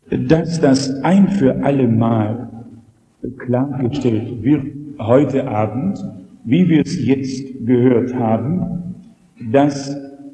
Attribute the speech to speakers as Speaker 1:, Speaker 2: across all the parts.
Speaker 1: Dass das ein für alle Mal klargestellt wird heute Abend, wie wir es jetzt gehört haben, dass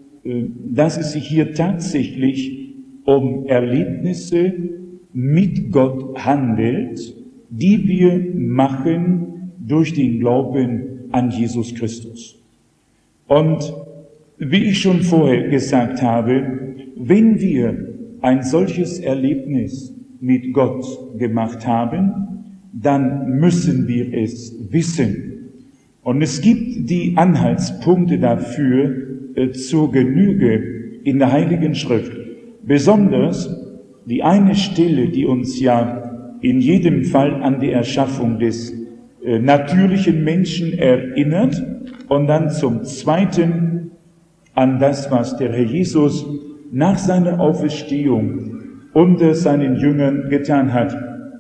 Speaker 1: es sich hier tatsächlich um Erlebnisse mit Gott handelt, die wir machen durch den Glauben an Jesus Christus. Und wie ich schon vorher gesagt habe, wenn wir ein solches Erlebnis mit Gott gemacht haben, dann müssen wir es wissen. Und es gibt die Anhaltspunkte dafür zur Genüge in der Heiligen Schrift. Besonders die eine Stelle, die uns ja in jedem Fall an die Erschaffung des natürlichen Menschen erinnert und dann zum Zweiten an das, was der Herr Jesus nach seiner Auferstehung unter seinen Jüngern getan hat.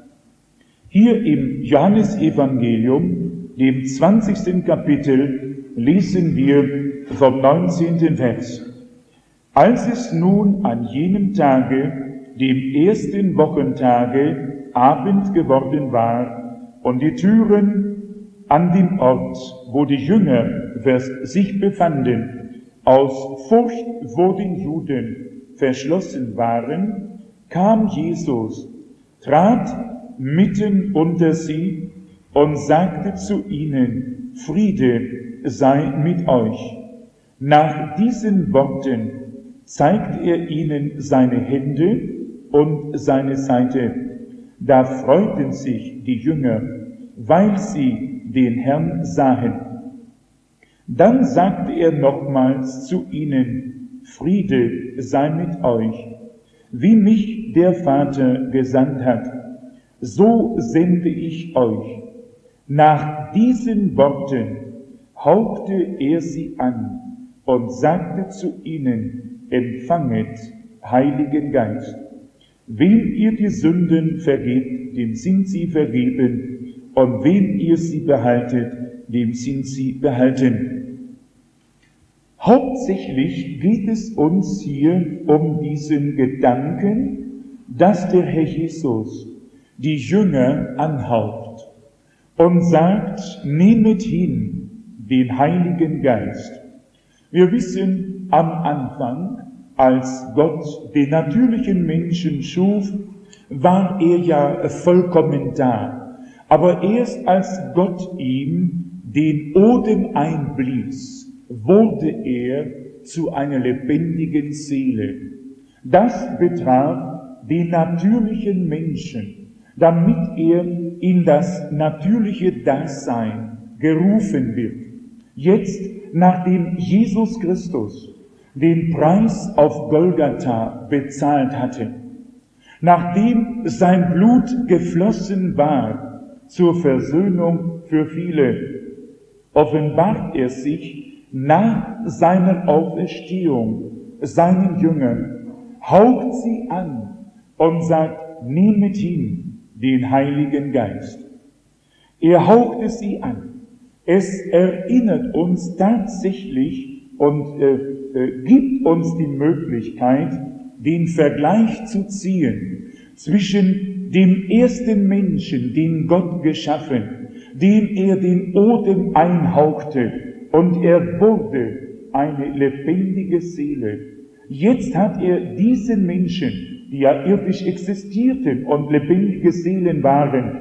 Speaker 1: Hier im Johannesevangelium, dem 20. Kapitel, lesen wir vom 19. Vers. Als es nun an jenem Tage, dem ersten Wochentage, Abend geworden war und die Türen an dem Ort, wo die Jünger sich befanden, aus Furcht vor den Juden verschlossen waren, kam Jesus, trat mitten unter sie und sagte zu ihnen, Friede sei mit euch. Nach diesen Worten zeigte er ihnen seine Hände und seine Seite. Da freuten sich die Jünger, weil sie den Herrn sahen. Dann sagte er nochmals zu ihnen, Friede sei mit euch. Wie mich der Vater gesandt hat, so sende ich euch. Nach diesen Worten hauchte er sie an und sagte zu ihnen, empfanget Heiligen Geist. Wem ihr die Sünden vergebt, dem sind sie vergeben, und wem ihr sie behaltet, dem sind sie behalten. Hauptsächlich geht es uns hier um diesen Gedanken, dass der Herr Jesus die Jünger anhaucht und sagt, nehmet hin den Heiligen Geist. Wir wissen am Anfang, als Gott den natürlichen Menschen schuf, war er ja vollkommen da. Aber erst als Gott ihm den Odem einblies, wurde er zu einer lebendigen Seele. Das betraf den natürlichen Menschen, damit er in das natürliche Dasein gerufen wird. Jetzt, nachdem Jesus Christus den Preis auf Golgatha bezahlt hatte, nachdem sein Blut geflossen war zur Versöhnung für viele, offenbart er sich nach seiner Auferstehung seinen Jüngern, haucht sie an und sagt, nehmet hin den Heiligen Geist. Er hauchte sie an. Es erinnert uns tatsächlich und gibt uns die Möglichkeit, den Vergleich zu ziehen zwischen dem ersten Menschen, den Gott geschaffen, dem er den Odem einhauchte, und er wurde eine lebendige Seele. Jetzt hat er diesen Menschen, die ja irdisch existierten und lebendige Seelen waren,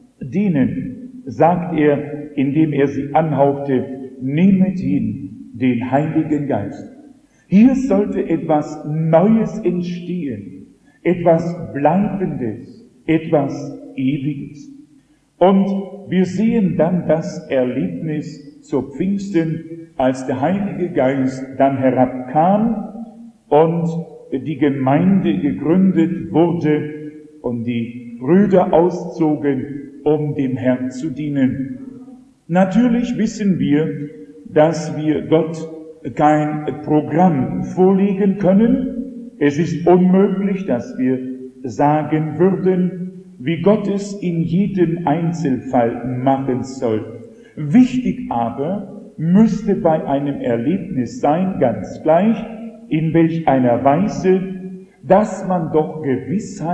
Speaker 1: denen sagt er, indem er sie anhauchte, nehmet hin den Heiligen Geist. Hier sollte etwas Neues entstehen, etwas Bleibendes, etwas Ewiges. Und wir sehen dann das Erlebnis zu Pfingsten, als der Heilige Geist dann herabkam und die Gemeinde gegründet wurde und die Brüder auszogen, um dem Herrn zu dienen. Natürlich wissen wir, dass wir Gott kein Programm vorlegen können. Es ist unmöglich, dass wir sagen würden, wie Gott es in jedem Einzelfall machen soll. Wichtig aber müsste bei einem Erlebnis sein, ganz gleich, in welch einer Weise, dass man doch Gewissheit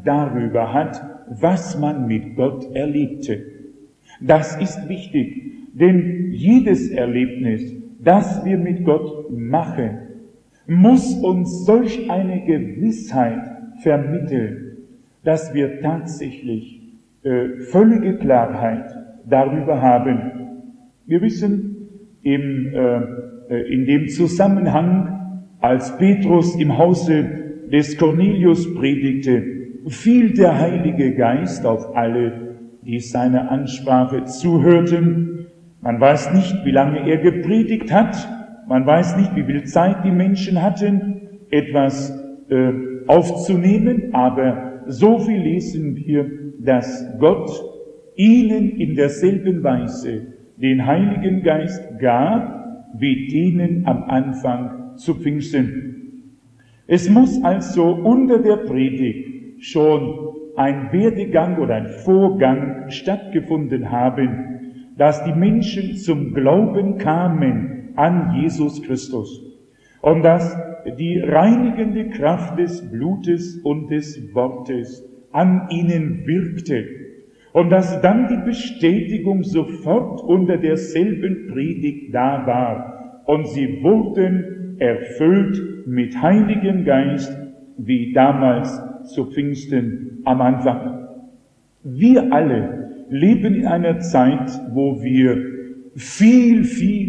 Speaker 1: darüber hat, was man mit Gott erlebte. Das ist wichtig, denn jedes Erlebnis, das wir mit Gott machen, muss uns solch eine Gewissheit vermitteln, dass wir tatsächlich völlige Klarheit darüber haben. Wir wissen in dem Zusammenhang, als Petrus im Hause des Cornelius predigte, fiel der Heilige Geist auf alle, die seiner Ansprache zuhörten. Man weiß nicht, wie lange er gepredigt hat, man weiß nicht, wie viel Zeit die Menschen hatten, etwas aufzunehmen, aber so viel lesen wir, dass Gott ihnen in derselben Weise den Heiligen Geist gab, wie denen am Anfang zu Pfingsten. Es muss also unter der Predigt schon ein Werdegang oder ein Vorgang stattgefunden haben, dass die Menschen zum Glauben kamen an Jesus Christus und dass die reinigende Kraft des Blutes und des Wortes an ihnen wirkte und dass dann die Bestätigung sofort unter derselben Predigt da war und sie wurden erfüllt mit Heiligem Geist, wie damals zu Pfingsten am Anfang. Wir alle leben in einer Zeit, wo wir viel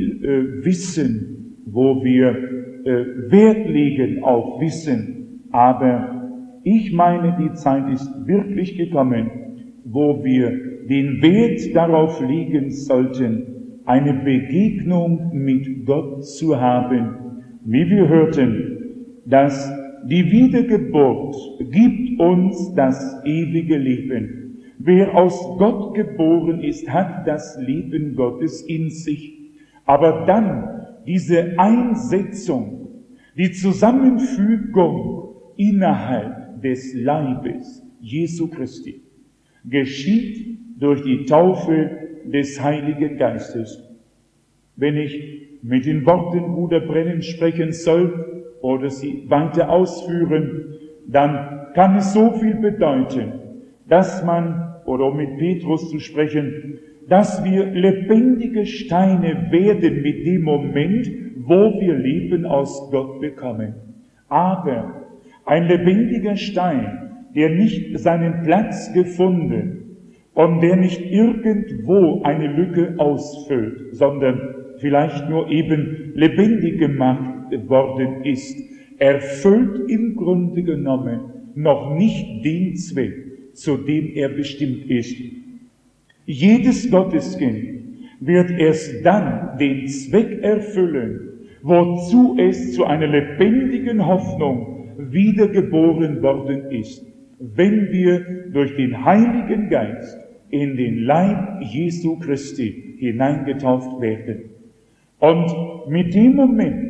Speaker 1: wissen, wo wir Wert legen auf Wissen. Aber ich meine, die Zeit ist wirklich gekommen, wo wir den Wert darauf legen sollten, eine Begegnung mit Gott zu haben. Wie wir hörten, dass die Wiedergeburt gibt uns das ewige Leben. Wer aus Gott geboren ist, hat das Leben Gottes in sich. Aber dann diese Einsetzung, die Zusammenfügung innerhalb des Leibes Jesu Christi, geschieht durch die Taufe des Heiligen Geistes. Wenn ich mit den Worten Bruder Brennan sprechen soll oder sie weiter ausführen, dann kann es so viel bedeuten, dass man, oder um mit Petrus zu sprechen, dass wir lebendige Steine werden mit dem Moment, wo wir Leben aus Gott bekommen. Aber ein lebendiger Stein, der nicht seinen Platz gefunden und der nicht irgendwo eine Lücke ausfüllt, sondern vielleicht nur eben lebendig gemacht worden ist, erfüllt im Grunde genommen noch nicht den Zweck, zu dem er bestimmt ist. Jedes Gotteskind wird erst dann den Zweck erfüllen, wozu es zu einer lebendigen Hoffnung wiedergeboren worden ist, wenn wir durch den Heiligen Geist in den Leib Jesu Christi hineingetauft werden. Und mit dem Moment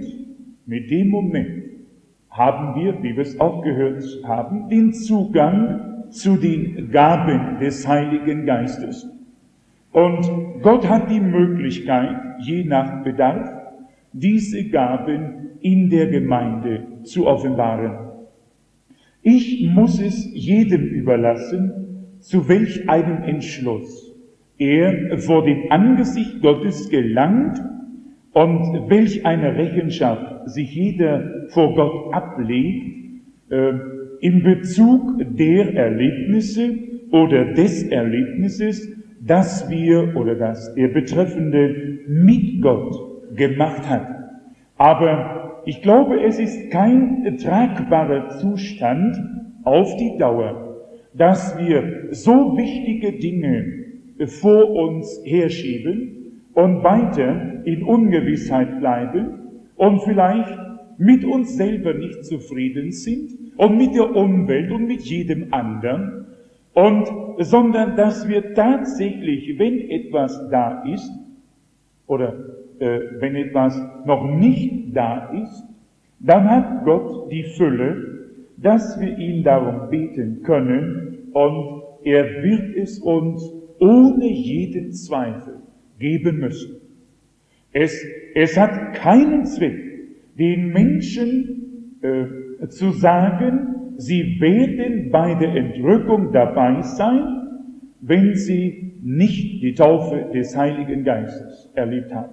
Speaker 1: haben wir, wie wir es auch gehört haben, den Zugang zu den Gaben des Heiligen Geistes. Und Gott hat die Möglichkeit, je nach Bedarf, diese Gaben in der Gemeinde zu offenbaren. Ich muss es jedem überlassen, zu welch einem Entschluss er vor dem Angesicht Gottes gelangt und welch eine Rechenschaft sich jeder vor Gott ablegt, in Bezug der Erlebnisse oder des Erlebnisses, das wir oder das der Betreffende mit Gott gemacht hat. Aber ich glaube, es ist kein tragbarer Zustand auf die Dauer, dass wir so wichtige Dinge vor uns herschieben und weiter in Ungewissheit bleiben und vielleicht mit uns selber nicht zufrieden sind und mit der Umwelt und mit jedem anderen, sondern dass wir tatsächlich, wenn etwas da ist oder wenn etwas noch nicht da ist, dann hat Gott die Fülle, dass wir ihn darum beten können und er wird es uns ohne jeden Zweifel geben müssen. Es hat keinen Zweck, den Menschen zu sagen, sie werden bei der Entrückung dabei sein, wenn sie nicht die Taufe des Heiligen Geistes erlebt haben.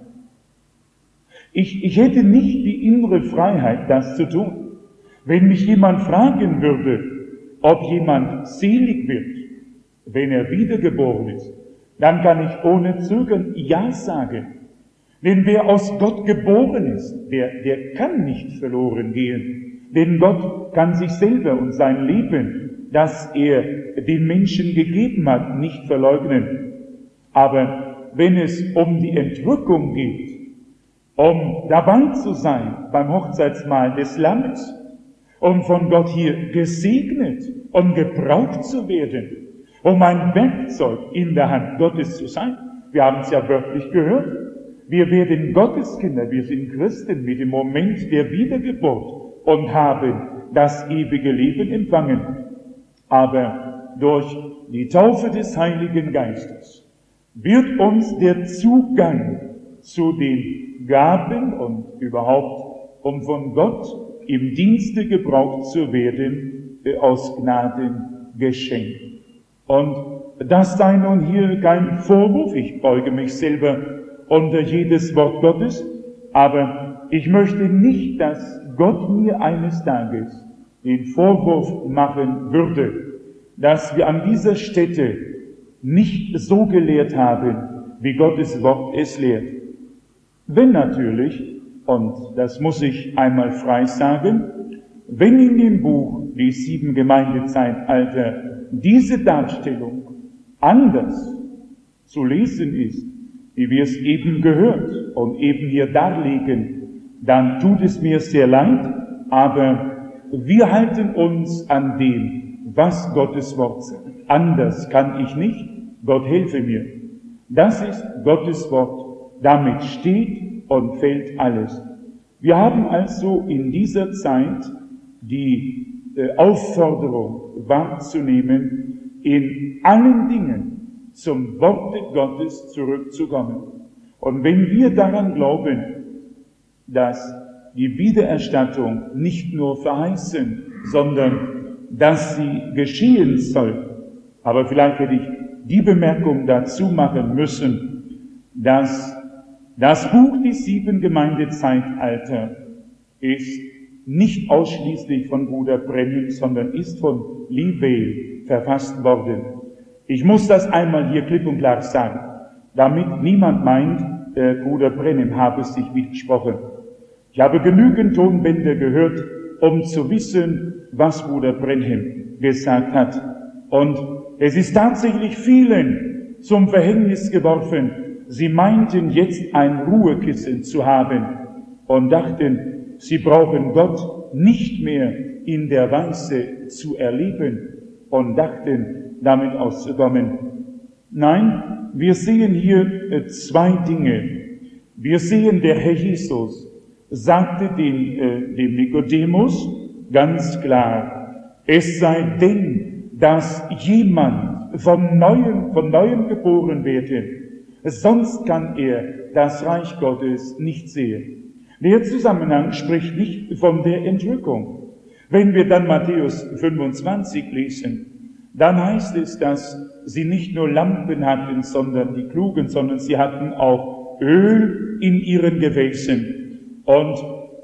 Speaker 1: Ich hätte nicht die innere Freiheit, das zu tun. Wenn mich jemand fragen würde, ob jemand selig wird, wenn er wiedergeboren ist, dann kann ich ohne Zögern Ja sagen. Denn wer aus Gott geboren ist, der kann nicht verloren gehen. Denn Gott kann sich selber und sein Leben, das er den Menschen gegeben hat, nicht verleugnen. Aber wenn es um die Entrückung geht, um dabei zu sein beim Hochzeitsmahl des Lammes, um von Gott hier gesegnet und gebraucht zu werden, um ein Werkzeug in der Hand Gottes zu sein. Wir haben es ja wörtlich gehört. Wir werden Gotteskinder, wir sind Christen mit dem Moment der Wiedergeburt und haben das ewige Leben empfangen. Aber durch die Taufe des Heiligen Geistes wird uns der Zugang zu den Gaben und überhaupt, um von Gott im Dienste gebraucht zu werden, aus Gnaden geschenkt. Und das sei nun hier kein Vorwurf, ich beuge mich selber unter jedes Wort Gottes, aber ich möchte nicht, dass Gott mir eines Tages den Vorwurf machen würde, dass wir an dieser Stätte nicht so gelehrt haben, wie Gottes Wort es lehrt. Wenn natürlich, und das muss ich einmal frei sagen, wenn in dem Buch die 7 Gemeindezeitalter diese Darstellung anders zu lesen ist, wie wir es eben gehört und eben hier darlegen, dann tut es mir sehr leid, aber wir halten uns an dem, was Gottes Wort sagt. Anders kann ich nicht, Gott helfe mir. Das ist Gottes Wort. Damit steht und fällt alles. Wir haben also in dieser Zeit die Aufforderung wahrzunehmen, in allen Dingen zum Worte Gottes zurückzukommen. Und wenn wir daran glauben, dass die Wiedererstattung nicht nur verheißen, sondern dass sie geschehen soll, aber vielleicht hätte ich die Bemerkung dazu machen müssen, dass das Buch die 7 Gemeindezeitalter ist nicht ausschließlich von Bruder Brennim, sondern ist von Livell verfasst worden. Ich muss das einmal hier klipp und klar sagen, damit niemand meint, Bruder Brennim habe sich widersprochen. Ich habe genügend Tonbänder gehört, um zu wissen, was Bruder Brennim gesagt hat. Und es ist tatsächlich vielen zum Verhängnis geworfen. Sie meinten jetzt ein Ruhekissen zu haben und dachten, sie brauchen Gott nicht mehr in der Weise zu erleben und dachten, damit auszukommen. Nein, wir sehen hier 2 Dinge. Wir sehen, der Herr Jesus sagte dem Nikodemus ganz klar, es sei denn, dass jemand von Neuem geboren werde, sonst kann er das Reich Gottes nicht sehen. Der Zusammenhang spricht nicht von der Entrückung. Wenn wir dann Matthäus 25 lesen, dann heißt es, dass sie nicht nur Lampen hatten, sondern die Klugen, sondern sie hatten auch Öl in ihren Gefäßen. Und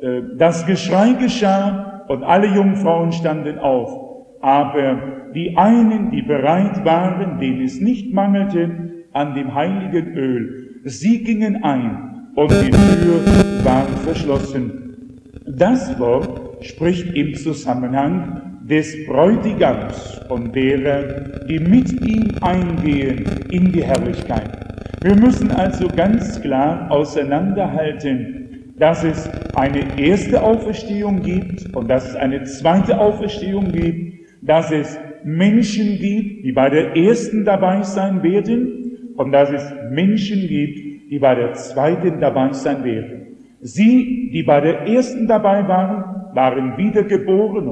Speaker 1: das Geschrei geschah und alle Jungfrauen standen auf. Aber die einen, die bereit waren, denen es nicht mangelte an dem heiligen Öl, sie gingen ein und die Tür war verschlossen. Das Wort spricht im Zusammenhang des Bräutigams und derer, die mit ihm eingehen in die Herrlichkeit. Wir müssen also ganz klar auseinanderhalten, dass es eine erste Auferstehung gibt und dass es eine zweite Auferstehung gibt, dass es Menschen gibt, die bei der ersten dabei sein werden und dass es Menschen gibt, die bei der zweiten dabei sein werden. Sie, die bei der ersten dabei waren, waren wiedergeboren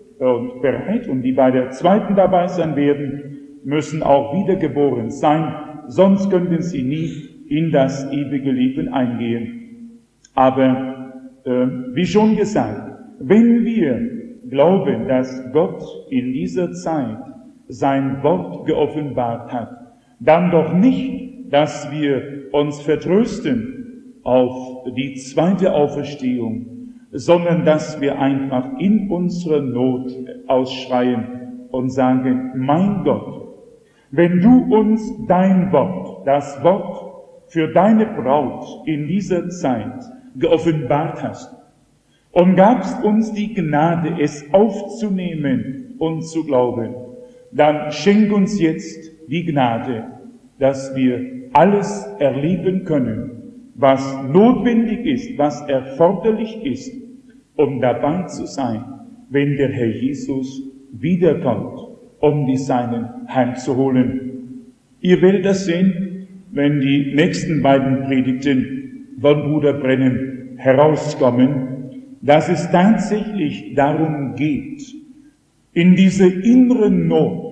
Speaker 1: und bereit, und die bei der zweiten dabei sein werden, müssen auch wiedergeboren sein, sonst könnten sie nie in das ewige Leben eingehen. Aber wie schon gesagt, wenn wir glauben, dass Gott in dieser Zeit sein Wort geoffenbart hat, dann doch nicht, dass wir uns vertrösten auf die zweite Auferstehung, sondern dass wir einfach in unserer Not ausschreien und sagen, mein Gott, wenn du uns dein Wort, das Wort für deine Braut in dieser Zeit geoffenbart hast und gabst uns die Gnade, es aufzunehmen und zu glauben, dann schenk uns jetzt die Gnade, dass wir alles erleben können, was notwendig ist, was erforderlich ist, um dabei zu sein, wenn der Herr Jesus wiederkommt, um die Seinen heimzuholen. Ihr werdet das sehen, wenn die nächsten beiden Predigten von Bruder Brennan herauskommen, dass es tatsächlich darum geht, in diese innere Not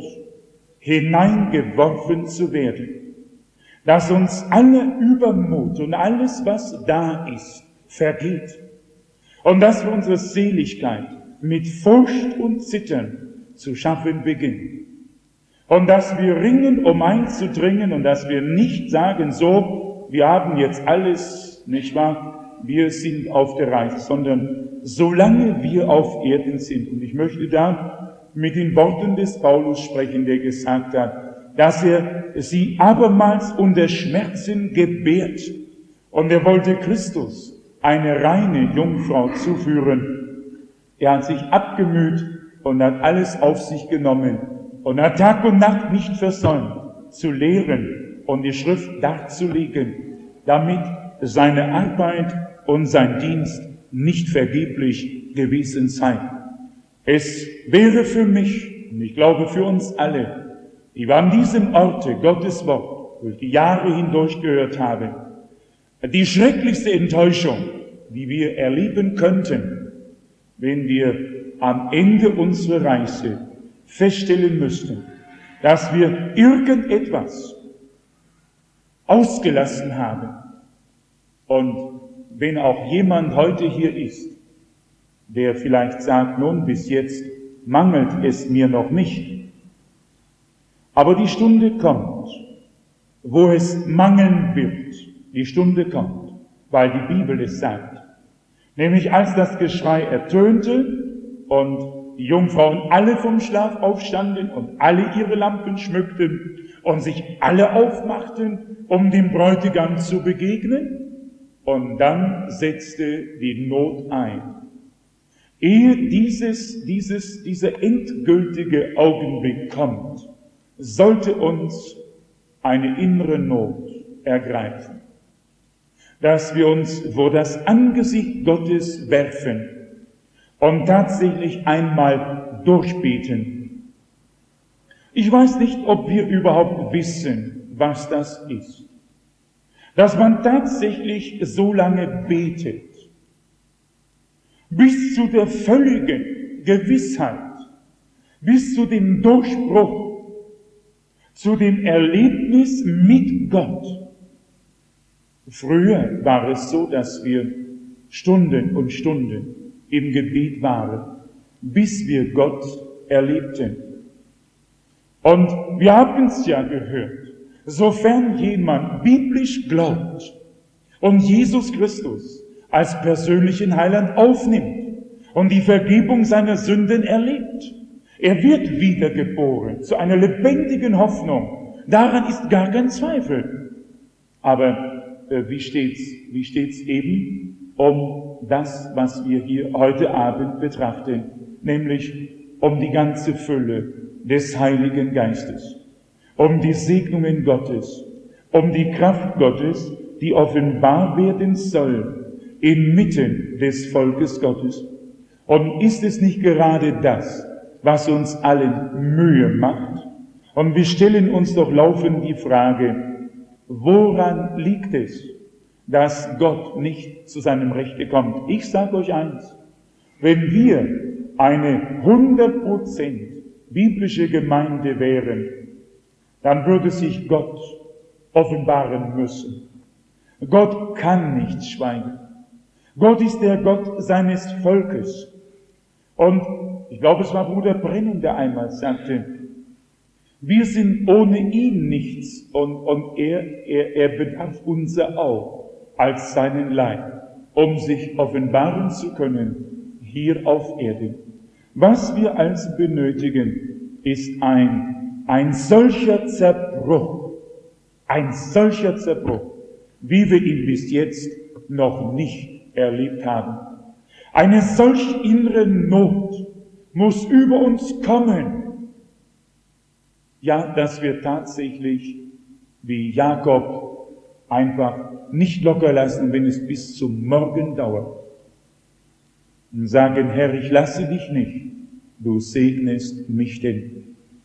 Speaker 1: hineingeworfen zu werden, dass uns aller Übermut und alles, was da ist, vergeht und dass wir unsere Seligkeit mit Furcht und Zittern zu schaffen beginnen und dass wir ringen, um einzudringen und dass wir nicht sagen, so, wir haben jetzt alles, nicht wahr, wir sind auf der Reise, sondern solange wir auf Erden sind, und ich möchte da mit den Worten des Paulus sprechen, der gesagt hat, dass er sie abermals unter Schmerzen gebärt. Und er wollte Christus, eine reine Jungfrau, zuführen. Er hat sich abgemüht und hat alles auf sich genommen und hat Tag und Nacht nicht versäumt, zu lehren und die Schrift darzulegen, damit seine Arbeit und sein Dienst nicht vergeblich gewesen sei. Es wäre für mich, und ich glaube für uns alle, die wir an diesem Orte Gottes Wort durch die Jahre hindurch gehört haben, die schrecklichste Enttäuschung, die wir erleben könnten, wenn wir am Ende unserer Reise feststellen müssten, dass wir irgendetwas ausgelassen haben. Und wenn auch jemand heute hier ist, der vielleicht sagt, nun, bis jetzt mangelt es mir noch nicht, aber die Stunde kommt, wo es mangeln wird. Die Stunde kommt, weil die Bibel es sagt. Nämlich als das Geschrei ertönte und die Jungfrauen alle vom Schlaf aufstanden und alle ihre Lampen schmückten und sich alle aufmachten, um dem Bräutigam zu begegnen. Und dann setzte die Not ein. Ehe dieser endgültige Augenblick kommt, sollte uns eine innere Not ergreifen, dass wir uns vor das Angesicht Gottes werfen und tatsächlich einmal durchbeten. Ich weiß nicht, ob wir überhaupt wissen, was das ist, dass man tatsächlich so lange betet, bis zu der völligen Gewissheit, bis zu dem Durchbruch, zu dem Erlebnis mit Gott. Früher war es so, dass wir Stunden und Stunden im Gebet waren, bis wir Gott erlebten. Und wir haben es ja gehört, sofern jemand biblisch glaubt und Jesus Christus als persönlichen Heiland aufnimmt und die Vergebung seiner Sünden erlebt, er wird wiedergeboren zu einer lebendigen Hoffnung. Daran ist gar kein Zweifel. Aber wie steht's eben um das, was wir hier heute Abend betrachten, nämlich um die ganze Fülle des Heiligen Geistes, um die Segnungen Gottes, um die Kraft Gottes, die offenbar werden soll inmitten des Volkes Gottes. Und ist es nicht gerade das, was uns allen Mühe macht? Und wir stellen uns doch laufend die Frage, woran liegt es, dass Gott nicht zu seinem Rechte kommt? Ich sage euch eins, wenn wir eine 100% biblische Gemeinde wären, dann würde sich Gott offenbaren müssen. Gott kann nicht schweigen. Gott ist der Gott seines Volkes. Und ich glaube, es war Bruder Brennan, der einmal sagte, wir sind ohne ihn nichts und er bedarf unser auch als seinen Leib, um sich offenbaren zu können hier auf Erden. Was wir also benötigen, ist ein solcher Zerbruch, wie wir ihn bis jetzt noch nicht erlebt haben. Eine solch innere Not muss über uns kommen. Ja, dass wir tatsächlich, wie Jakob, einfach nicht locker lassen, wenn es bis zum Morgen dauert. Und sagen, Herr, ich lasse dich nicht, du segnest mich denn.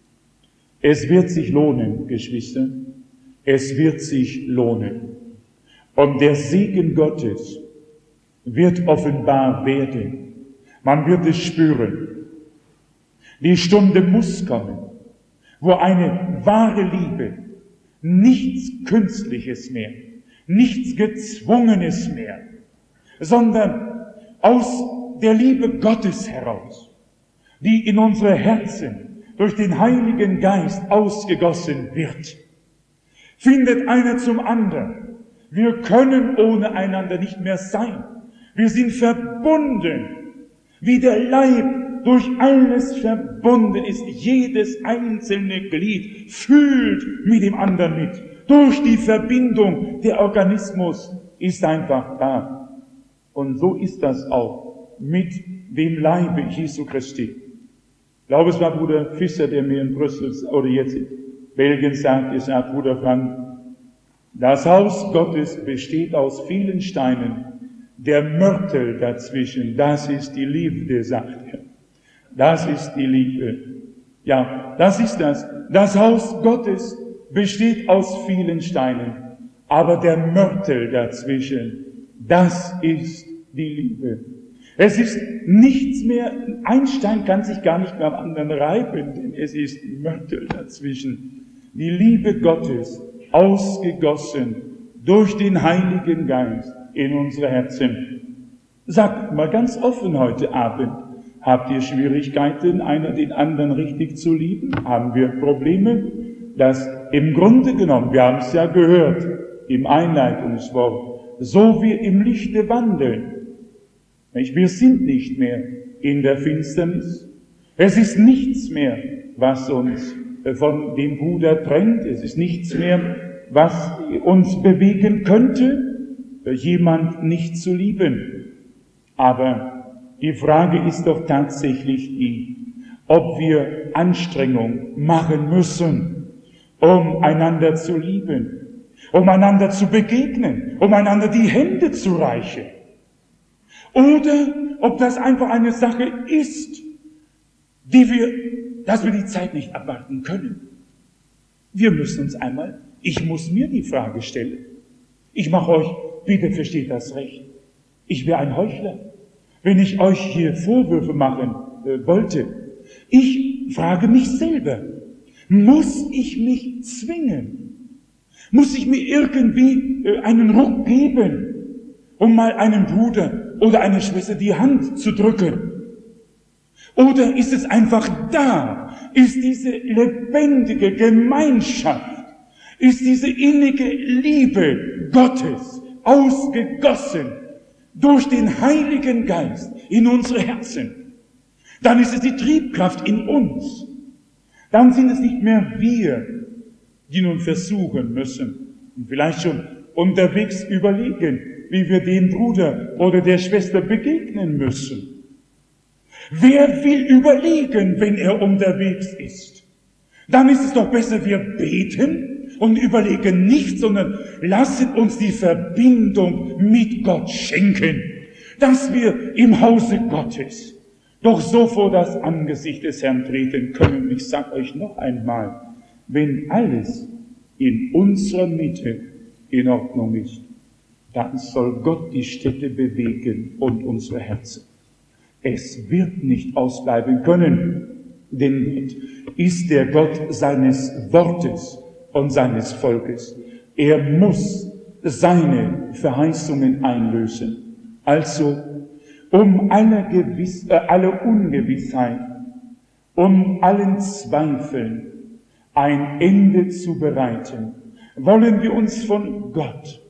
Speaker 1: Es wird sich lohnen, Geschwister, es wird sich lohnen. Und der Segen Gottes wird offenbar werden. Man wird es spüren. Die Stunde muss kommen, wo eine wahre Liebe, nichts Künstliches mehr, nichts Gezwungenes mehr, sondern aus der Liebe Gottes heraus, die in unsere Herzen durch den Heiligen Geist ausgegossen wird, findet einer zum anderen. Wir können ohne einander nicht mehr sein. Wir sind verbunden, wie der Leib durch alles verbunden ist. Jedes einzelne Glied fühlt mit dem anderen mit. Durch die Verbindung, der Organismus ist einfach da. Und so ist das auch mit dem Leibe Jesu Christi. Ich glaube, es war Bruder Fischer, der mir in Brüssel oder jetzt in Belgien sagt, Bruder Frank, das Haus Gottes besteht aus vielen Steinen. Der Mörtel dazwischen, das ist die Liebe, sagt er. Das ist die Liebe. Ja, das ist das. Das Haus Gottes besteht aus vielen Steinen. Aber der Mörtel dazwischen, das ist die Liebe. Es ist nichts mehr, ein Stein kann sich gar nicht mehr am anderen reiben, denn es ist Mörtel dazwischen. Die Liebe Gottes, ausgegossen durch den Heiligen Geist in unsere Herzen. Sagt mal ganz offen heute Abend, habt ihr Schwierigkeiten, einer den anderen richtig zu lieben? Haben wir Probleme? Das im Grunde genommen, wir haben es ja gehört im Einleitungswort, so wir im Lichte wandeln. Wir sind nicht mehr in der Finsternis. Es ist nichts mehr, was uns von dem Bruder trennt. Es ist nichts mehr, was uns bewegen könnte, jemand nicht zu lieben. Aber die Frage ist doch tatsächlich die, ob wir Anstrengung machen müssen, um einander zu lieben, um einander zu begegnen, um einander die Hände zu reichen. Oder ob das einfach eine Sache ist, dass wir die Zeit nicht abwarten können. Wir müssen uns ich muss mir die Frage stellen. Ich mache euch, bitte versteht das recht. Ich wäre ein Heuchler, wenn ich euch hier Vorwürfe machen wollte. Ich frage mich selber, muss ich mich zwingen? Muss ich mir irgendwie einen Ruck geben, um mal einem Bruder oder einer Schwester die Hand zu drücken? Oder ist es einfach da? Ist diese lebendige Gemeinschaft, ist diese innige Liebe Gottes ausgegossen durch den Heiligen Geist in unsere Herzen? Dann ist es die Triebkraft in uns. Dann sind es nicht mehr wir, die nun versuchen müssen und vielleicht schon unterwegs überlegen, wie wir dem Bruder oder der Schwester begegnen müssen. Wer will überlegen, wenn er unterwegs ist? Dann ist es doch besser, wir beten und überlegen nicht, sondern lassen uns die Verbindung mit Gott schenken, dass wir im Hause Gottes doch so vor das Angesicht des Herrn treten können. Ich sage euch noch einmal, wenn alles in unserer Mitte in Ordnung ist, dann soll Gott die Städte bewegen und unsere Herzen. Es wird nicht ausbleiben können, denn Gott ist der Gott seines Wortes und seines Volkes. Er muss seine Verheißungen einlösen. Also, um alle Ungewissheit um allen Zweifeln ein Ende zu bereiten, wollen wir uns von Gott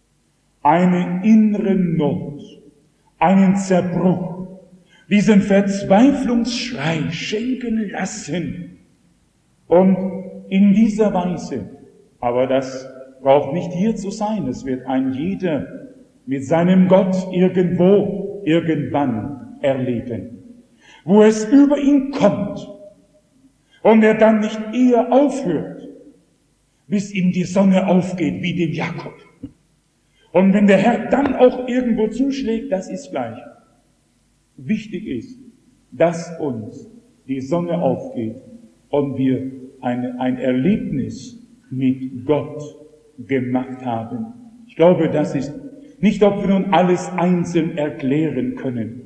Speaker 1: eine innere Not, einen Zerbruch, diesen Verzweiflungsschrei schenken lassen. Und in dieser Weise, aber das braucht nicht hier zu sein, es wird ein jeder mit seinem Gott irgendwo, irgendwann erleben, wo es über ihn kommt und er dann nicht eher aufhört, bis ihm die Sonne aufgeht, wie dem Jakob. Und wenn der Herr dann auch irgendwo zuschlägt, das ist gleich. Wichtig ist, dass uns die Sonne aufgeht und wir ein Erlebnis mit Gott gemacht haben. Ich glaube, das ist nicht, ob wir nun alles einzeln erklären können.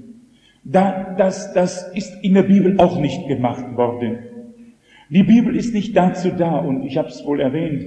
Speaker 1: Das ist in der Bibel auch nicht gemacht worden. Die Bibel ist nicht dazu da, und ich habe es wohl erwähnt,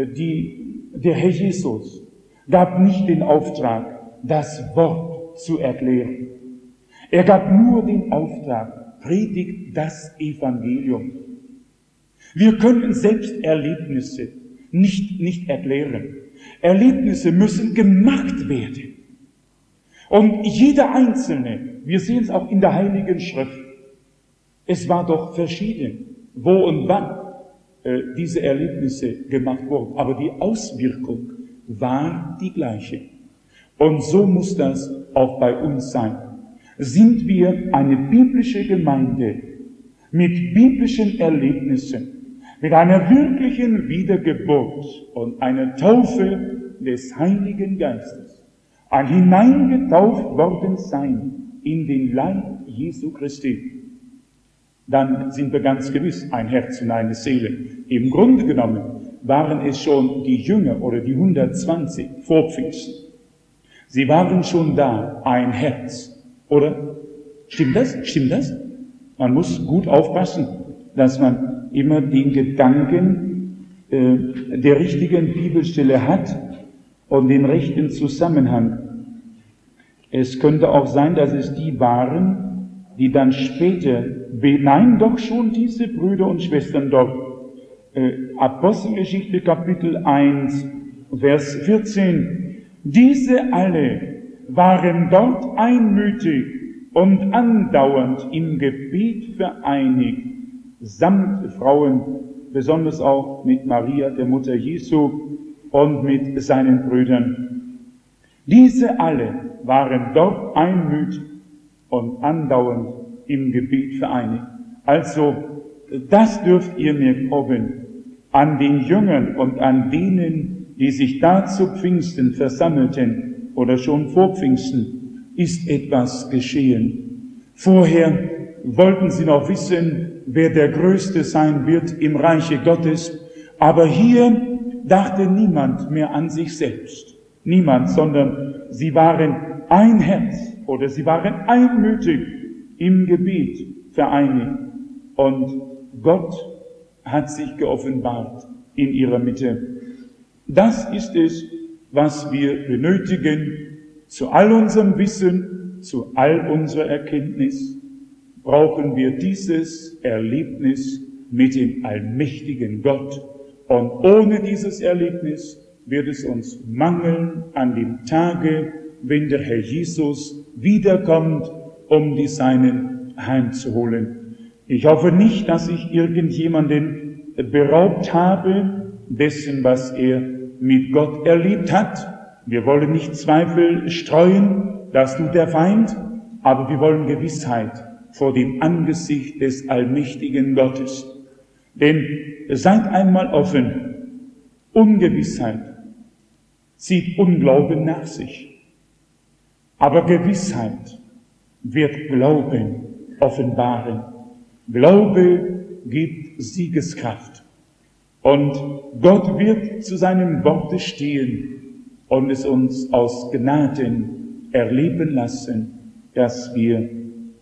Speaker 1: der Herr Jesus gab nicht den Auftrag, das Wort zu erklären. Er gab nur den Auftrag, predigt das Evangelium. Wir können selbst Erlebnisse nicht erklären. Erlebnisse müssen gemacht werden. Und jeder Einzelne, wir sehen es auch in der Heiligen Schrift, es war doch verschieden, wo und wann diese Erlebnisse gemacht wurden. Aber die Auswirkung war die gleiche. Und so muss das auch bei uns sein. Sind wir eine biblische Gemeinde mit biblischen Erlebnissen, mit einer wirklichen Wiedergeburt und einer Taufe des Heiligen Geistes, ein hineingetauft worden sein in den Leib Jesu Christi, dann sind wir ganz gewiss ein Herz und eine Seele. Im Grunde genommen waren es schon die Jünger oder die 120 vor Pfingsten. Sie waren schon da, ein Herz. Oder? Stimmt das? Stimmt das? Man muss gut aufpassen, dass man immer den Gedanken der richtigen Bibelstelle hat und den rechten Zusammenhang. Es könnte auch sein, dass es die waren, die dann später, nein, doch schon diese Brüder und Schwestern dort, Apostelgeschichte Kapitel 1, Vers 14, diese alle waren dort einmütig und andauernd im Gebet vereinigt, samt Frauen, besonders auch mit Maria, der Mutter Jesu, und mit seinen Brüdern. Diese alle waren dort einmütig und andauernd im Gebet vereinigt. Also, das dürft ihr mir glauben, an den Jüngern und an denen, die sich da zu Pfingsten versammelten oder schon vor Pfingsten, ist etwas geschehen. Vorher wollten sie noch wissen, wer der Größte sein wird im Reiche Gottes, aber hier dachte niemand mehr an sich selbst. Niemand, sondern sie waren ein Herz oder sie waren einmütig im Gebet vereinigt. Und Gott hat sich geoffenbart in ihrer Mitte. Das ist es, was wir benötigen. Zu all unserem Wissen, zu all unserer Erkenntnis brauchen wir dieses Erlebnis mit dem allmächtigen Gott. Und ohne dieses Erlebnis wird es uns mangeln an dem Tage, wenn der Herr Jesus wiederkommt, um die Seinen heimzuholen. Ich hoffe nicht, dass ich irgendjemanden beraubt habe dessen, was er mit Gott erlebt hat. Wir wollen nicht Zweifel streuen, das tut der Feind, aber wir wollen Gewissheit vor dem Angesicht des allmächtigen Gottes. Denn seid einmal offen, Ungewissheit zieht Unglauben nach sich. Aber Gewissheit wird Glauben offenbaren. Glaube gibt Siegeskraft. Und Gott wird zu seinem Worte stehen und es uns aus Gnaden erleben lassen, dass wir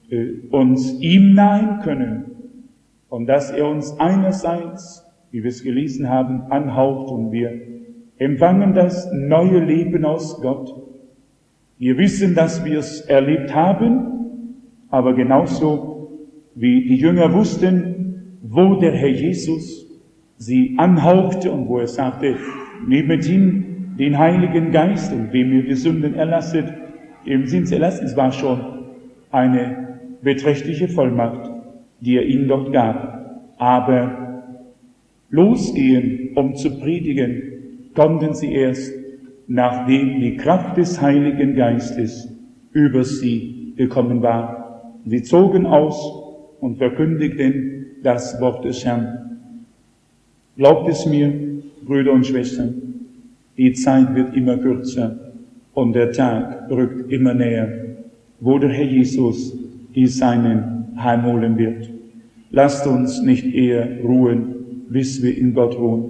Speaker 1: uns ihm nahen können und dass er uns einerseits, wie wir es gelesen haben, anhaucht und wir empfangen das neue Leben aus Gott. Wir wissen, dass wir es erlebt haben, aber genauso wie die Jünger wussten, wo der Herr Jesus sie anhauchte und wo er sagte, nehmet hin den Heiligen Geist und wem ihr die Sünden erlasset, dem sind sie erlassen. Es war schon eine beträchtliche Vollmacht, die er ihnen dort gab. Aber losgehen, um zu predigen, konnten sie erst, nachdem die Kraft des Heiligen Geistes über sie gekommen war. Sie zogen aus und verkündigten das Wort des Herrn. Glaubt es mir, Brüder und Schwestern, die Zeit wird immer kürzer und der Tag rückt immer näher, wo der Herr Jesus die Seinen heimholen wird. Lasst uns nicht eher ruhen, bis wir in Gott ruhen.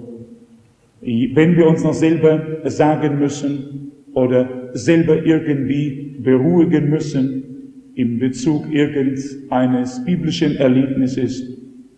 Speaker 1: Wenn wir uns noch selber sagen müssen oder selber irgendwie beruhigen müssen in Bezug irgendeines biblischen Erlebnisses,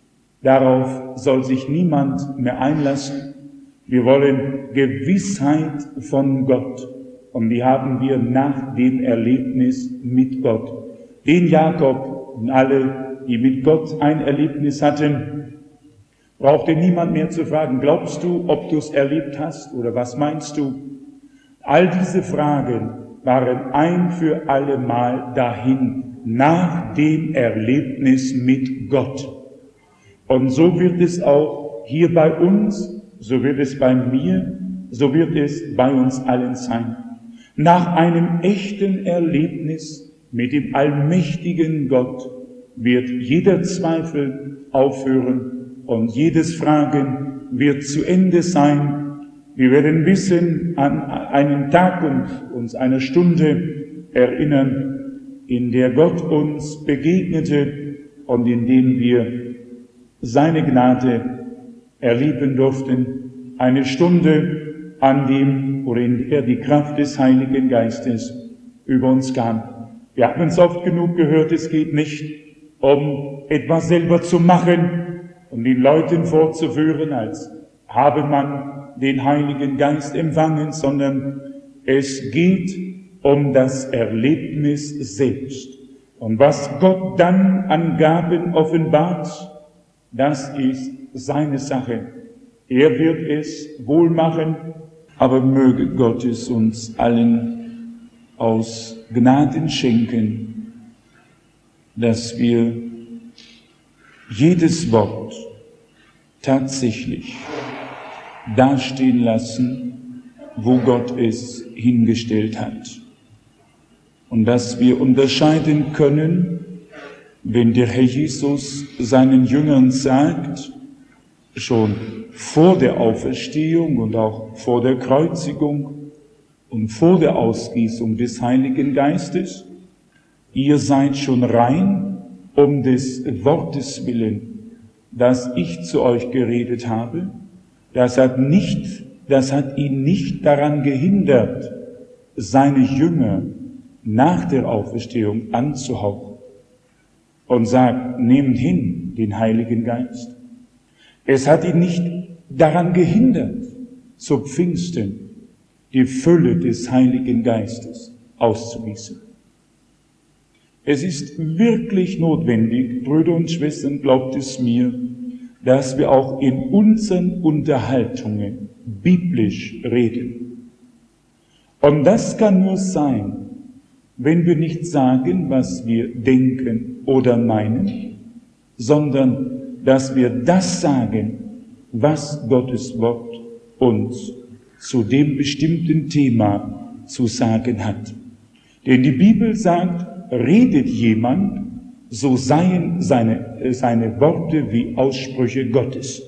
Speaker 1: darauf soll sich niemand mehr einlassen. Wir wollen Gewissheit von Gott und die haben wir nach dem Erlebnis mit Gott. Den Jakob und alle, die mit Gott ein Erlebnis hatten, brauchte niemand mehr zu fragen, glaubst du, ob du es erlebt hast oder was meinst du? All diese Fragen waren ein für alle Mal dahin, nach dem Erlebnis mit Gott. Und so wird es auch hier bei uns, so wird es bei mir, so wird es bei uns allen sein. Nach einem echten Erlebnis mit dem allmächtigen Gott wird jeder Zweifel aufhören und jedes Fragen wird zu Ende sein. Wir werden wissen, an einen Tag und uns eine Stunde erinnern, in der Gott uns begegnete und in dem wir seine Gnade erleben durften. Eine Stunde, an dem oder in der die Kraft des Heiligen Geistes über uns kam. Wir haben es oft genug gehört, es geht nicht um etwas selber zu machen und den Leuten vorzuführen, als habe man den Heiligen Geist empfangen, sondern es geht um das Erlebnis selbst. Und was Gott dann an Gaben offenbart, das ist seine Sache. Er wird es wohl machen, aber möge Gott es uns allen aus Gnaden schenken, dass wir jedes Wort tatsächlich dastehen lassen, wo Gott es hingestellt hat. Und dass wir unterscheiden können, wenn der Herr Jesus seinen Jüngern sagt, schon vor der Auferstehung und auch vor der Kreuzigung und vor der Ausgießung des Heiligen Geistes, ihr seid schon rein um des Wortes willen, das ich zu euch geredet habe. Das hat ihn nicht daran gehindert, seine Jünger nach der Auferstehung anzuhauchen und sagt, nehmt hin den Heiligen Geist. Es hat ihn nicht daran gehindert, zu Pfingsten die Fülle des Heiligen Geistes auszugießen. Es ist wirklich notwendig, Brüder und Schwestern, glaubt es mir, dass wir auch in unseren Unterhaltungen biblisch reden. Und das kann nur sein, wenn wir nicht sagen, was wir denken oder meinen, sondern dass wir das sagen, was Gottes Wort uns zu dem bestimmten Thema zu sagen hat. Denn die Bibel sagt, redet jemand, so seien seine Worte wie Aussprüche Gottes.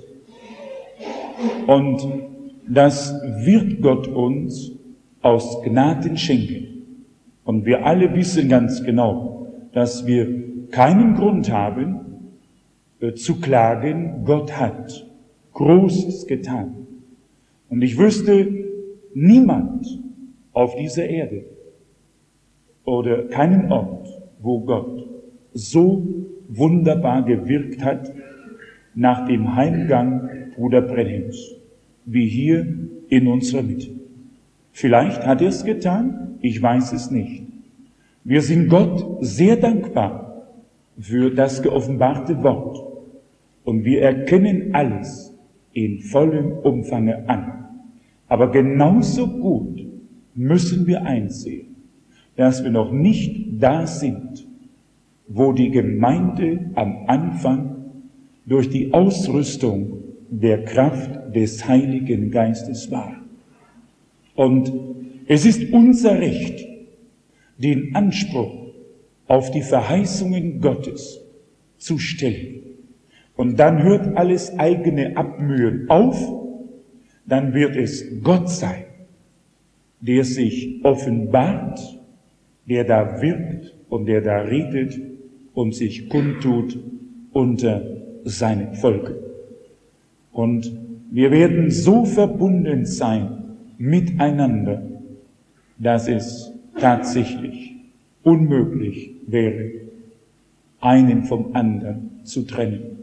Speaker 1: Und das wird Gott uns aus Gnaden schenken. Und wir alle wissen ganz genau, dass wir keinen Grund haben, zu klagen, Gott hat Großes getan. Und ich wüsste niemand auf dieser Erde oder keinen Ort, wo Gott so wunderbar gewirkt hat nach dem Heimgang Bruder Brenhims, wie hier in unserer Mitte. Vielleicht hat er es getan, ich weiß es nicht. Wir sind Gott sehr dankbar, für das geoffenbarte Wort. Und wir erkennen alles in vollem Umfange an. Aber genauso gut müssen wir einsehen, dass wir noch nicht da sind, wo die Gemeinde am Anfang durch die Ausrüstung der Kraft des Heiligen Geistes war. Und es ist unser Recht, den Anspruch auf die Verheißungen Gottes zu stellen. Und dann hört alles eigene Abmühen auf, dann wird es Gott sein, der sich offenbart, der da wirkt und der da redet und sich kundtut unter seinem Volk. Und wir werden so verbunden sein miteinander, dass es tatsächlich unmöglich wäre, einen vom anderen zu trennen.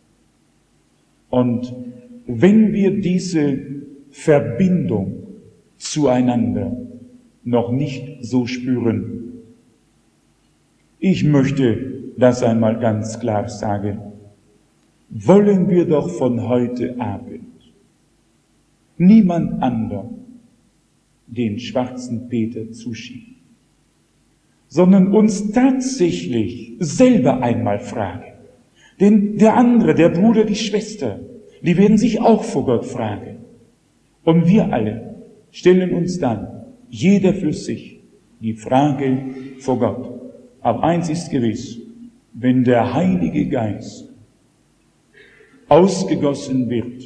Speaker 1: Und wenn wir diese Verbindung zueinander noch nicht so spüren, ich möchte das einmal ganz klar sagen, wollen wir doch von heute Abend niemand anderem den schwarzen Peter zuschieben, sondern uns tatsächlich selber einmal fragen. Denn der andere, der Bruder, die Schwester, die werden sich auch vor Gott fragen. Und wir alle stellen uns dann, jeder für sich, die Frage vor Gott. Aber eins ist gewiss, wenn der Heilige Geist ausgegossen wird,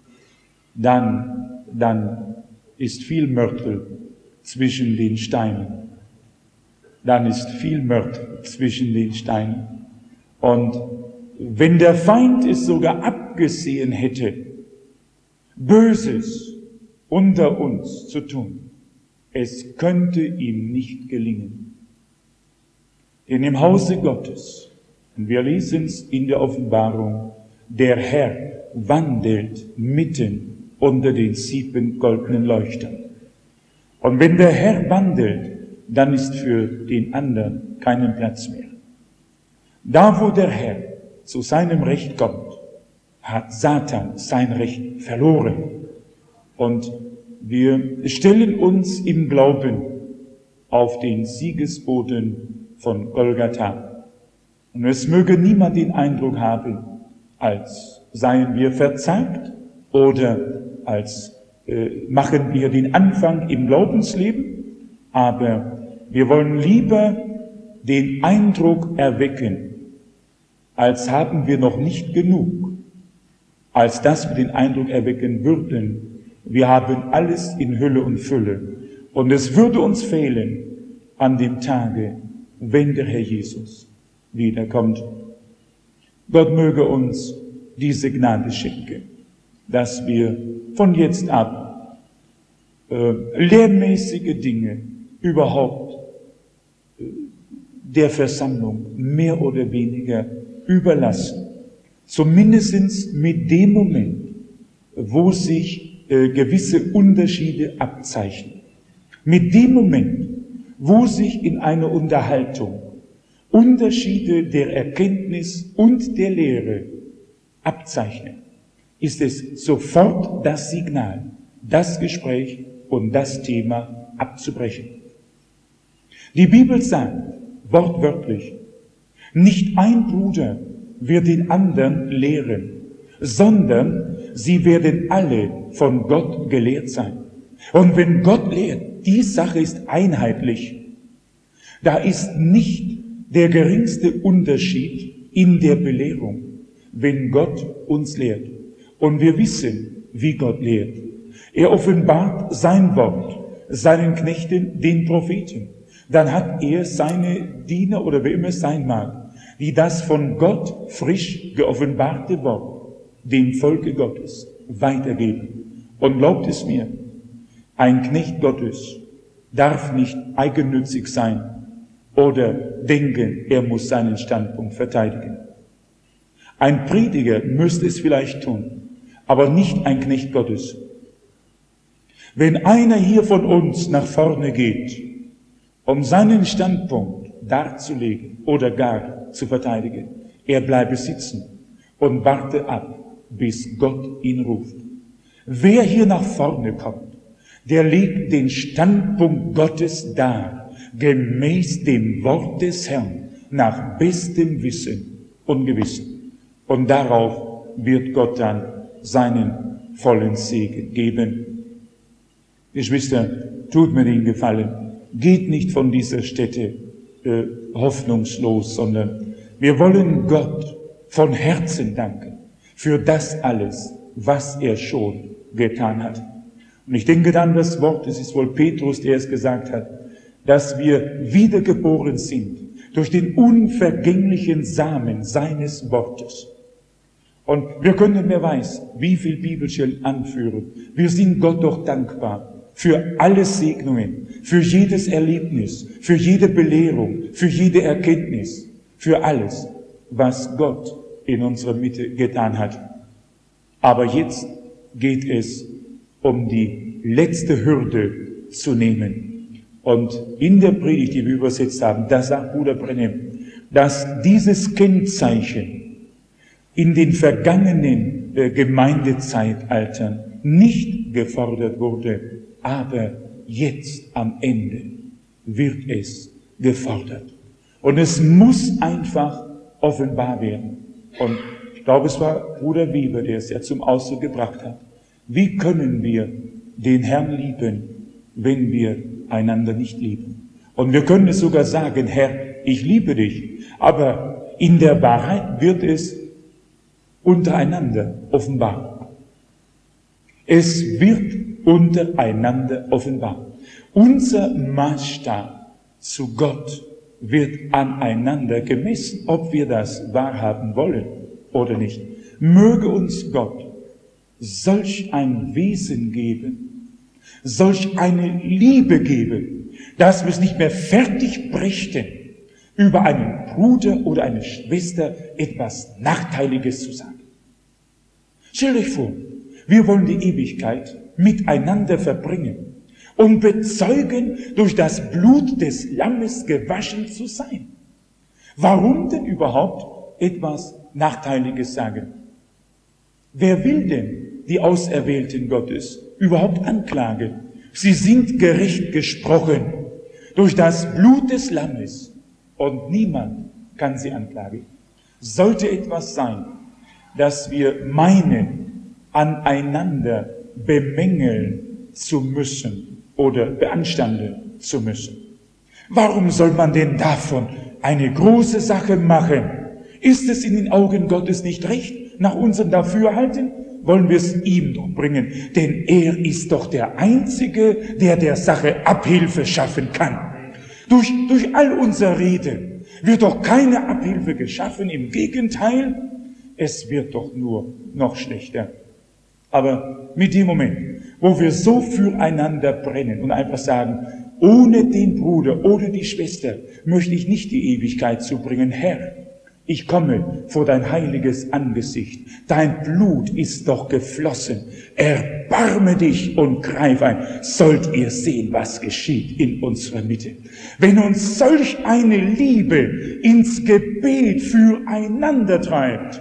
Speaker 1: dann ist viel Mörtel zwischen den Steinen. Dann ist viel Mörtel zwischen den Steinen. Und wenn der Feind es sogar abgesehen hätte, Böses unter uns zu tun, es könnte ihm nicht gelingen. Denn im Hause Gottes, und wir lesen es in der Offenbarung, der Herr wandelt mitten unter den 7 goldenen Leuchtern. Und wenn der Herr wandelt, dann ist für den anderen keinen Platz mehr. Da, wo der Herr zu seinem Recht kommt, hat Satan sein Recht verloren. Und wir stellen uns im Glauben auf den Siegesboden von Golgatha. Und es möge niemand den Eindruck haben, als seien wir verzagt oder als machen wir den Anfang im Glaubensleben, aber wir wollen lieber den Eindruck erwecken, als haben wir noch nicht genug, als dass wir den Eindruck erwecken würden, wir haben alles in Hülle und Fülle. Und es würde uns fehlen an dem Tage, wenn der Herr Jesus wiederkommt. Gott möge uns diese Gnade schenken, dass wir von jetzt ab lehrmäßige Dinge überhaupt der Versammlung mehr oder weniger überlassen. Zumindest mit dem Moment, wo sich gewisse Unterschiede abzeichnen. Mit dem Moment, wo sich in einer Unterhaltung Unterschiede der Erkenntnis und der Lehre abzeichnen, ist es sofort das Signal, das Gespräch und das Thema abzubrechen. Die Bibel sagt wortwörtlich, nicht ein Bruder wird den anderen lehren, sondern sie werden alle von Gott gelehrt sein. Und wenn Gott lehrt, die Sache ist einheitlich. Da ist nicht der geringste Unterschied in der Belehrung, wenn Gott uns lehrt. Und wir wissen, wie Gott lehrt. Er offenbart sein Wort, seinen Knechten, den Propheten. Dann hat er seine Diener oder wer immer es sein mag, die das von Gott frisch geoffenbarte Wort dem Volke Gottes weitergeben. Und glaubt es mir, ein Knecht Gottes darf nicht eigennützig sein oder denken, er muss seinen Standpunkt verteidigen. Ein Prediger müsste es vielleicht tun, aber nicht ein Knecht Gottes. Wenn einer hier von uns nach vorne geht, um seinen Standpunkt darzulegen oder gar zu verteidigen. Er bleibe sitzen und warte ab, bis Gott ihn ruft. Wer hier nach vorne kommt, der legt den Standpunkt Gottes dar, gemäß dem Wort des Herrn, nach bestem Wissen und Gewissen. Und darauf wird Gott dann seinen vollen Segen geben. Geschwister, tut mir den Gefallen, geht nicht von dieser Stätte hoffnungslos, sondern wir wollen Gott von Herzen danken für das alles, was er schon getan hat. Und ich denke dann das Wort, es ist wohl Petrus, der es gesagt hat, dass wir wiedergeboren sind durch den unvergänglichen Samen seines Wortes. Und wir können, wer weiß, wie viel Bibelstellen anführen. Wir sind Gott doch dankbar für alle Segnungen, für jedes Erlebnis, für jede Belehrung, für jede Erkenntnis, für alles, was Gott in unserer Mitte getan hat. Aber jetzt geht es um die letzte Hürde zu nehmen. Und in der Predigt, die wir übersetzt haben, da sagt Bruder Brennem, dass dieses Kennzeichen in den vergangenen Gemeindezeitaltern nicht gefordert wurde, aber jetzt am Ende wird es gefordert. Und es muss einfach offenbar werden. Und ich glaube, es war Bruder Weber, der es ja zum Ausdruck gebracht hat. Wie können wir den Herrn lieben, wenn wir einander nicht lieben? Und wir können es sogar sagen, Herr, ich liebe dich, aber in der Wahrheit wird es untereinander offenbar. Es wird untereinander offenbar. Unser Maßstab zu Gott wird aneinander gemessen, ob wir das wahrhaben wollen oder nicht. Möge uns Gott solch ein Wesen geben, solch eine Liebe geben, dass wir es nicht mehr fertig brächten, über einen Bruder oder eine Schwester etwas Nachteiliges zu sagen. Stellt euch vor, wir wollen die Ewigkeit miteinander verbringen und bezeugen, durch das Blut des Lammes gewaschen zu sein. Warum denn überhaupt etwas Nachteiliges sagen? Wer will denn die Auserwählten Gottes überhaupt anklagen? Sie sind gerecht gesprochen durch das Blut des Lammes und niemand kann sie anklagen. Sollte etwas sein, dass wir meinen, aneinander bemängeln zu müssen oder beanstanden zu müssen. Warum soll man denn davon eine große Sache machen? Ist es in den Augen Gottes nicht recht, nach unserem Dafürhalten? Wollen wir es ihm doch bringen, denn er ist doch der Einzige, der der Sache Abhilfe schaffen kann. Durch all unser Reden wird doch keine Abhilfe geschaffen, im Gegenteil, es wird doch nur noch schlechter. Aber mit dem Moment, wo wir so füreinander brennen und einfach sagen, ohne den Bruder oder die Schwester möchte ich nicht die Ewigkeit zubringen, Herr, ich komme vor dein heiliges Angesicht, dein Blut ist doch geflossen, erbarme dich und greif ein. Sollt ihr sehen, was geschieht in unserer Mitte. Wenn uns solch eine Liebe ins Gebet füreinander treibt,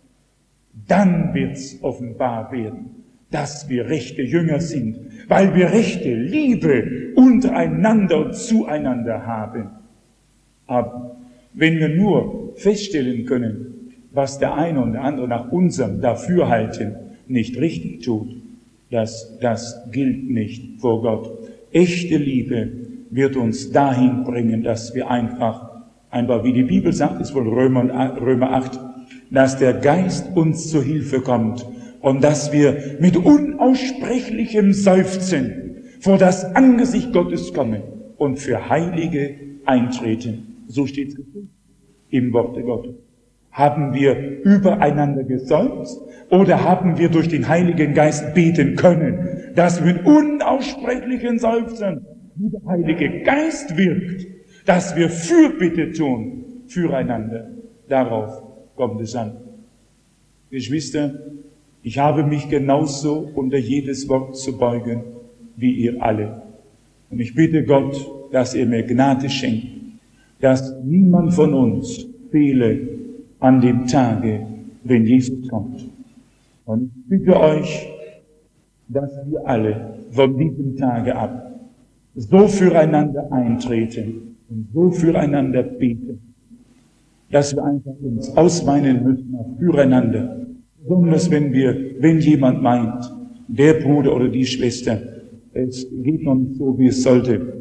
Speaker 1: dann wird's offenbar werden, dass wir rechte Jünger sind, weil wir rechte Liebe untereinander und zueinander haben. Aber wenn wir nur feststellen können, was der eine und der andere nach unserem Dafürhalten nicht richtig tut, das gilt nicht vor Gott. Echte Liebe wird uns dahin bringen, dass wir einfach, wie die Bibel sagt, ist wohl Römer 8, dass der Geist uns zur Hilfe kommt und dass wir mit unaussprechlichem Seufzen vor das Angesicht Gottes kommen und für Heilige eintreten. So steht es im Worte Gottes. Haben wir übereinander geseufzt oder haben wir durch den Heiligen Geist beten können, dass wir mit unaussprechlichen Seufzen, wie der Heilige Geist wirkt, dass wir Fürbitte tun füreinander. Darauf kommt es an. Geschwister, ich habe mich genauso unter jedes Wort zu beugen, wie ihr alle. Und ich bitte Gott, dass er mir Gnade schenkt, dass niemand von uns fehle an dem Tage, wenn Jesus kommt. Und ich bitte euch, dass wir alle von diesem Tage ab so füreinander eintreten und so füreinander beten, dass wir einfach uns ausweinen müssen auf füreinander. Besonders wenn jemand meint, der Bruder oder die Schwester, es geht noch nicht so, wie es sollte.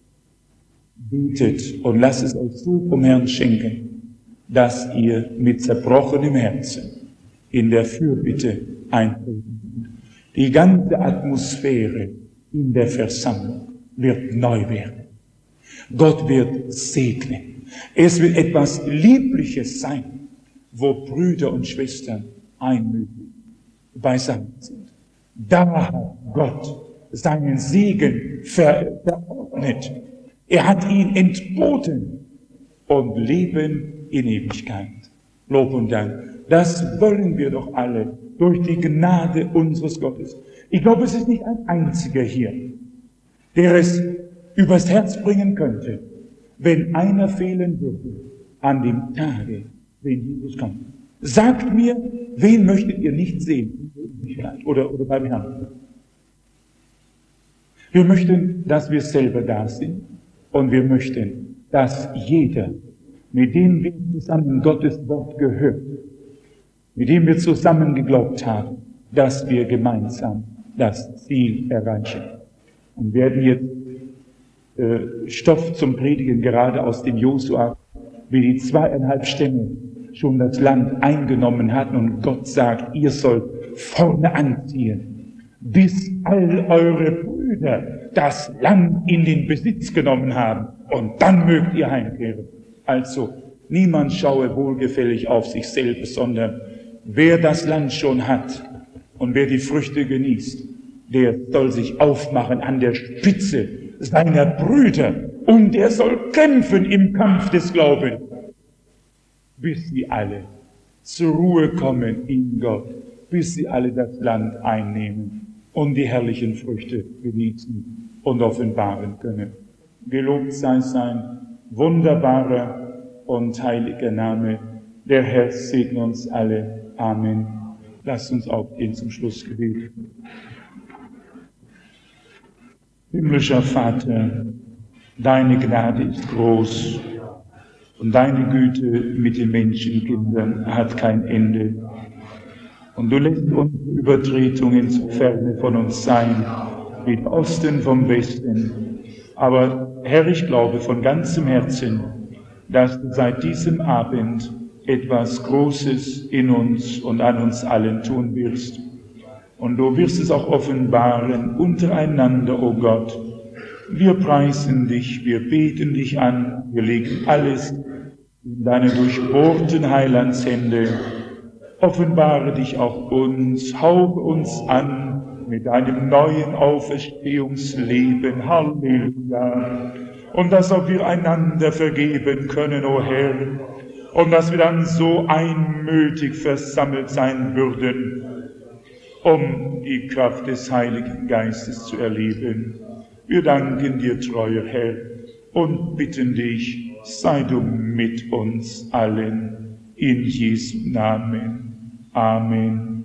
Speaker 1: Betet und lasst es euch so vom Herrn schenken, dass ihr mit zerbrochenem Herzen in der Fürbitte eintreten. Die ganze Atmosphäre in der Versammlung wird neu werden. Gott wird segnen. Es wird etwas Liebliches sein, wo Brüder und Schwestern einmütig beisammen sind. Da hat Gott seinen Segen verordnet. Er hat ihn entboten und Leben in Ewigkeit. Lob und Dank. Das wollen wir doch alle durch die Gnade unseres Gottes. Ich glaube, es ist nicht ein einziger hier, der es übers Herz bringen könnte, wenn einer fehlen würde an dem Tage, wenn Jesus kommt. Sagt mir, wen möchtet ihr nicht sehen? Oder beim Herrn. Wir möchten, dass wir selber da sind. Und wir möchten, dass jeder, mit dem wir zusammen Gottes Wort gehört, mit dem wir zusammen geglaubt haben, dass wir gemeinsam das Ziel erreichen. Und werden jetzt Stoff zum Predigen gerade aus dem Josua, wie die 2,5 Stämme schon das Land eingenommen hatten und Gott sagt, ihr sollt vorne anziehen, bis all eure Brüder das Land in den Besitz genommen haben und dann mögt ihr heimkehren. Also niemand schaue wohlgefällig auf sich selbst, sondern wer das Land schon hat und wer die Früchte genießt, der soll sich aufmachen an der Spitze seiner Brüder und er soll kämpfen im Kampf des Glaubens, bis sie alle zur Ruhe kommen in Gott, bis sie alle das Land einnehmen und die herrlichen Früchte genießen und offenbaren können. Gelobt sei sein wunderbarer und heiliger Name. Der Herr segne uns alle. Amen. Lasst uns aufgehen zum Schlussgebet. Himmlischer Vater, deine Gnade ist groß und deine Güte mit den Menschenkindern hat kein Ende. Und du lässt unsere Übertretungen so ferne von uns sein, wie der Osten vom Westen. Aber Herr, ich glaube von ganzem Herzen, dass du seit diesem Abend etwas Großes in uns und an uns allen tun wirst. Und du wirst es auch offenbaren untereinander, o Gott. Wir preisen dich, wir beten dich an, wir legen alles in deine durchbohrten Heilandshände. Offenbare dich auch uns, hauche uns an mit deinem neuen Auferstehungsleben. Halleluja. Und dass auch wir einander vergeben können, o Herr. Und dass wir dann so einmütig versammelt sein würden, um die Kraft des Heiligen Geistes zu erleben. Wir danken dir, treuer Herr, und bitten dich, sei du mit uns allen. In Jesu Namen. Amen.